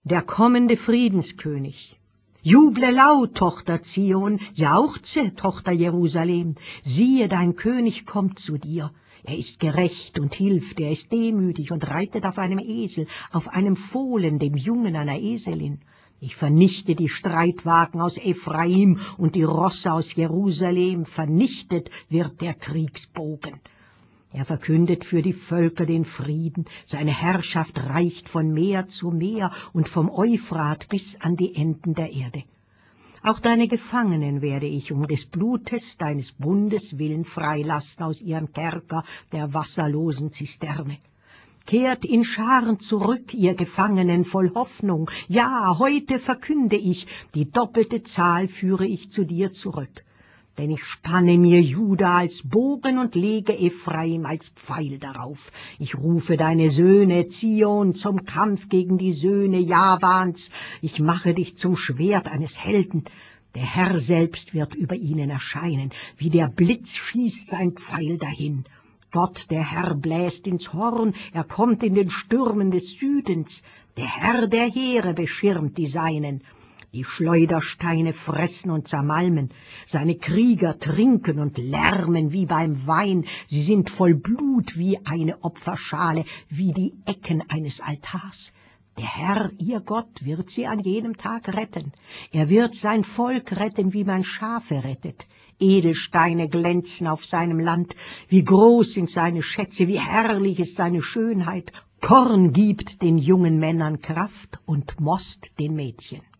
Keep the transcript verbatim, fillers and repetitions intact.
der kommende Friedenskönig. Juble laut, Tochter Zion, jauchze, Tochter Jerusalem, siehe, dein König kommt zu dir. Er ist gerecht und hilft, er ist demütig und reitet auf einem Esel, auf einem Fohlen, dem Jungen einer Eselin. Ich vernichte die Streitwagen aus Ephraim und die Rosse aus Jerusalem, vernichtet wird der Kriegsbogen. Er verkündet für die Völker den Frieden, seine Herrschaft reicht von Meer zu Meer und vom Euphrat bis an die Enden der Erde. Auch deine Gefangenen werde ich um des Blutes deines Bundes willen freilassen aus ihrem Kerker der wasserlosen Zisterne. Kehrt in Scharen zurück, ihr Gefangenen voll Hoffnung. Ja, heute verkünde ich, die doppelte Zahl führe ich zu dir zurück. Denn ich spanne mir Juda als Bogen und lege Ephraim als Pfeil darauf. Ich rufe deine Söhne, Zion, zum Kampf gegen die Söhne Javans. Ich mache dich zum Schwert eines Helden. Der Herr selbst wird über ihnen erscheinen. Wie der Blitz schießt sein Pfeil dahin. Gott, der Herr, bläst ins Horn. Er kommt in den Stürmen des Südens. Der Herr der Heere beschirmt die Seinen. Die Schleudersteine fressen und zermalmen, seine Krieger trinken und lärmen wie beim Wein, sie sind voll Blut wie eine Opferschale, wie die Ecken eines Altars. Der Herr, ihr Gott, wird sie an jenem Tag retten. Er wird sein Volk retten, wie man Schafe rettet. Edelsteine glänzen auf seinem Land, wie groß sind seine Schätze, wie herrlich ist seine Schönheit. Korn gibt den jungen Männern Kraft und Most den Mädchen.